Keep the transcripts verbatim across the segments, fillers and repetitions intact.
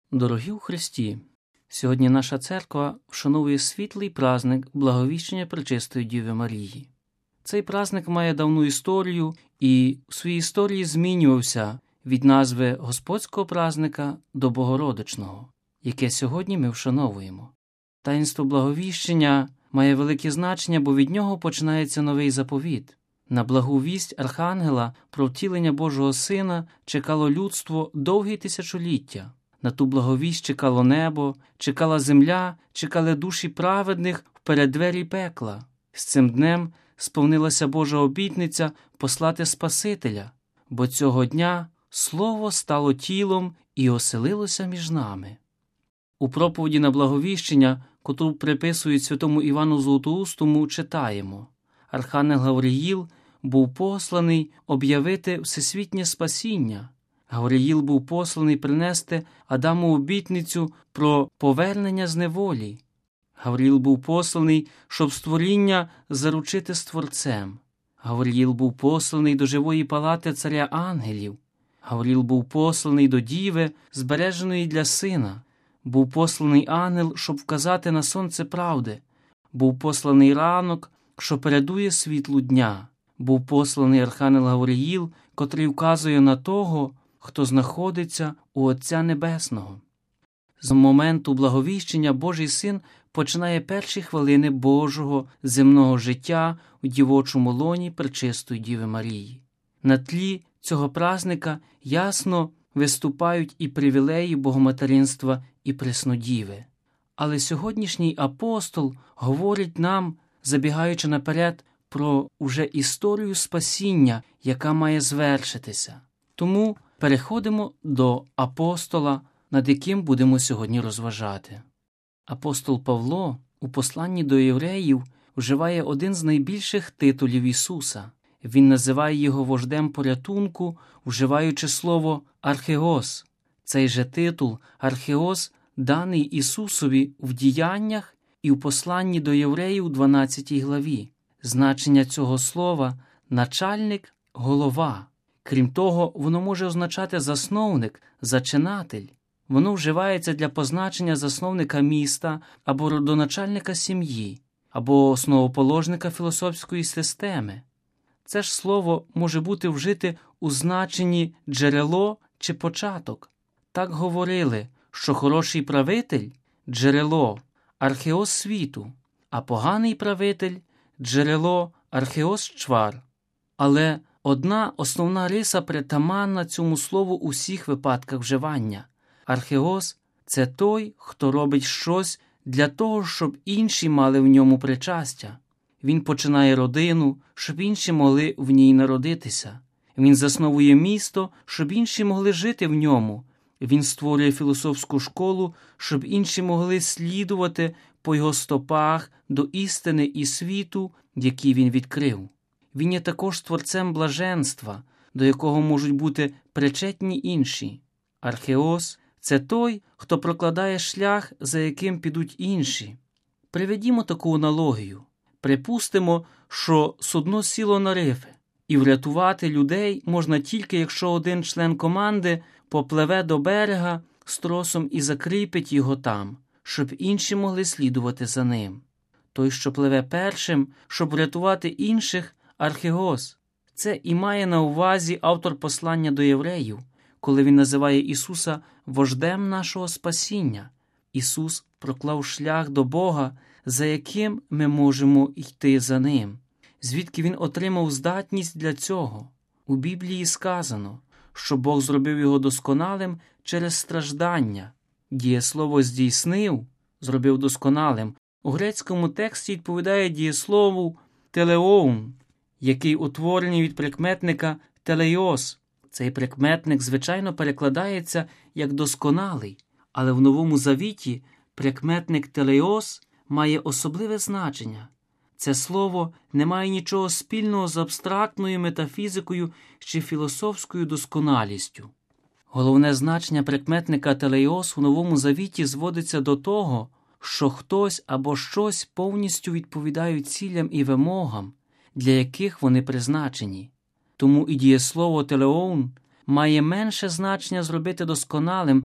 Дорогі у Христі, сьогодні наша церква вшановує світлий праздник Благовіщення Пречистої Діви Марії. Цей праздник має давну історію і в своїй історії змінювався від назви Господського праздника до Богородичного, яке сьогодні ми вшановуємо. Таїнство Благовіщення має велике значення, бо від нього починається новий заповіт. На благу вість Архангела про втілення Божого Сина чекало людство довгі тисячоліття. На ту благовість чекало небо, чекала земля, чекали душі праведних в переддвері пекла. З цим днем сповнилася Божа обітниця послати Спасителя, бо цього дня Слово стало тілом і оселилося між нами. У проповіді на Благовіщення, котру приписують святому Івану Златоустому, читаємо: Архангел Гавриїл був посланий об'явити всесвітнє спасіння. Гавриїл був посланий принести Адаму обітницю про повернення з неволі. Гавриїл був посланий, щоб створіння заручити з Творцем. Гавриїл був посланий до живої палати царя ангелів. Гавриїл був посланий до діви, збереженої для сина. Був посланий ангел, щоб вказати на сонце правди. Був посланий ранок, що передує світлу дня. Був посланий Архангел Гавриїл, котрий вказує на того, хто знаходиться у Отця Небесного. З моменту Благовіщення Божий Син починає перші хвилини Божого земного життя у дівочому лоні Пречистої Діви Марії. На тлі цього празника ясно виступають і привілеї Богоматеринства і Преснодіви. Але сьогоднішній апостол говорить нам, забігаючи наперед, про уже історію спасіння, яка має звершитися. Тому переходимо до апостола, над яким будемо сьогодні розважати. Апостол Павло у посланні до євреїв вживає один з найбільших титулів Ісуса. Він називає його вождем порятунку, вживаючи слово «археос». Цей же титул «археос» даний Ісусові в діяннях і в посланні до євреїв у дванадцятій главі. Значення цього слова – начальник, голова. Крім того, воно може означати засновник, зачинатель. Воно вживається для позначення засновника міста або родоначальника сім'ї, або основоположника філософської системи. Це ж слово може бути вжите у значенні «джерело» чи «початок». Так говорили, що хороший правитель – джерело, археос світу, а поганий правитель – джерело, археос чвар. Але одна основна риса притаманна цьому слову у всіх випадках вживання. Археос – це той, хто робить щось для того, щоб інші мали в ньому причастя. Він починає родину, щоб інші могли в ній народитися. Він засновує місто, щоб інші могли жити в ньому. Він створює філософську школу, щоб інші могли слідувати по його стопах до істини і світу, який він відкрив. Він є також творцем блаженства, до якого можуть бути причетні інші. Археос – це той, хто прокладає шлях, за яким підуть інші. Приведімо таку аналогію. Припустимо, що судно сіло на рифи, і врятувати людей можна тільки, якщо один член команди попливе до берега з тросом і закріпить його там, щоб інші могли слідувати за ним. Той, що пливе першим, щоб врятувати інших, археос. Це і має на увазі автор послання до євреїв, коли він називає Ісуса вождем нашого спасіння. Ісус проклав шлях до Бога, за яким ми можемо йти за Ним. Звідки Він отримав здатність для цього? У Біблії сказано, що Бог зробив його досконалим через страждання. Дієслово «здійснив» – зробив досконалим. У грецькому тексті відповідає дієслову «телеоун», який утворений від прикметника «телейос». Цей прикметник, звичайно, перекладається як «досконалий», але в Новому Завіті прикметник «телейос» має особливе значення. Це слово не має нічого спільного з абстрактною метафізикою чи філософською досконалістю. Головне значення прикметника «телейос» у Новому Завіті зводиться до того, що хтось або щось повністю відповідають цілям і вимогам, для яких вони призначені. Тому і дієслово «телеоун» має менше значення зробити досконалим,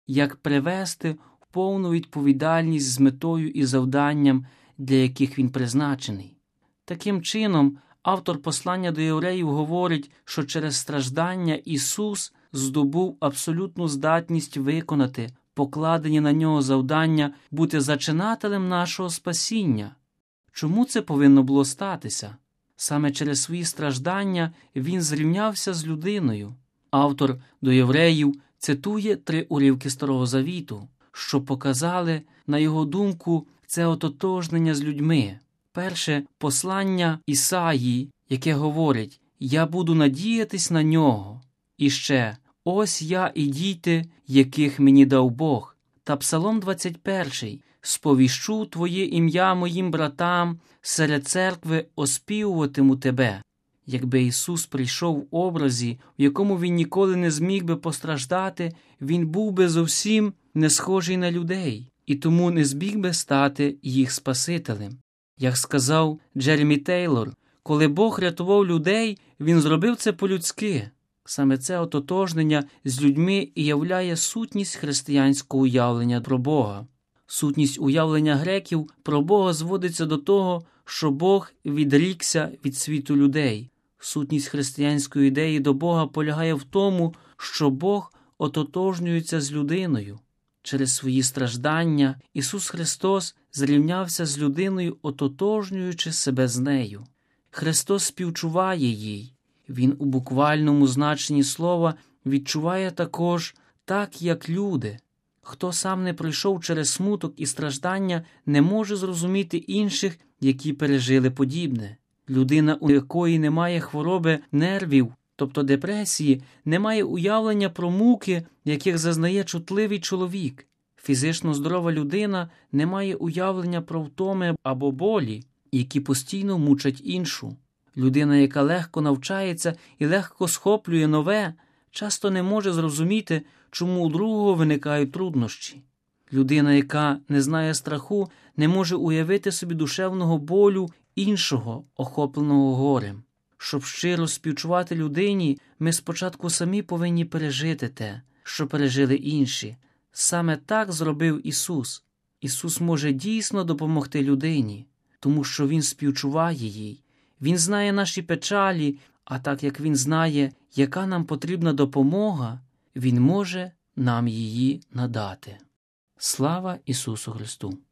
як привести в повну відповідальність з метою і завданням, для яких він призначений. Таким чином, автор послання до євреїв говорить, що через страждання Ісус здобув абсолютну здатність виконати покладені на нього завдання бути зачинателем нашого спасіння. Чому це повинно було статися? Саме через свої страждання він зрівнявся з людиною. Автор до євреїв цитує три уривки Старого Завіту, що показали, на його думку, це ототожнення з людьми. Перше – послання Ісаї, яке говорить «Я буду надіятись на нього». І ще «Ось я і діти, яких мені дав Бог». Та Псалом двадцять перший «Сповіщу Твоє ім'я моїм братам, серед церкви оспівуватиму Тебе». Якби Ісус прийшов в образі, в якому Він ніколи не зміг би постраждати, Він був би зовсім не схожий на людей, і тому не зміг би стати їх Спасителем. Як сказав Джеремі Тейлор, коли Бог рятував людей, Він зробив це по-людськи. Саме це ототожнення з людьми і являє сутність християнського уявлення про Бога. Сутність уявлення греків про Бога зводиться до того, що Бог відрікся від світу людей. Сутність християнської ідеї до Бога полягає в тому, що Бог ототожнюється з людиною. Через свої страждання Ісус Христос зрівнявся з людиною, ототожнюючи себе з нею. Христос співчуває їй. Він у буквальному значенні слова відчуває також так, як люди. Хто сам не пройшов через смуток і страждання, не може зрозуміти інших, які пережили подібне. Людина, у якої немає хвороби нервів, тобто депресії, не має уявлення про муки, яких зазнає чутливий чоловік. Фізично здорова людина не має уявлення про втоми або болі, які постійно мучать іншу. Людина, яка легко навчається і легко схоплює нове, часто не може зрозуміти, чому у другого виникають труднощі. Людина, яка не знає страху, не може уявити собі душевного болю іншого, охопленого горем. Щоб щиро співчувати людині, ми спочатку самі повинні пережити те, що пережили інші. Саме так зробив Ісус. Ісус може дійсно допомогти людині, тому що Він співчуває їй. Він знає наші печалі, а так як Він знає, яка нам потрібна допомога, Він може нам її надати. Слава Ісусу Христу!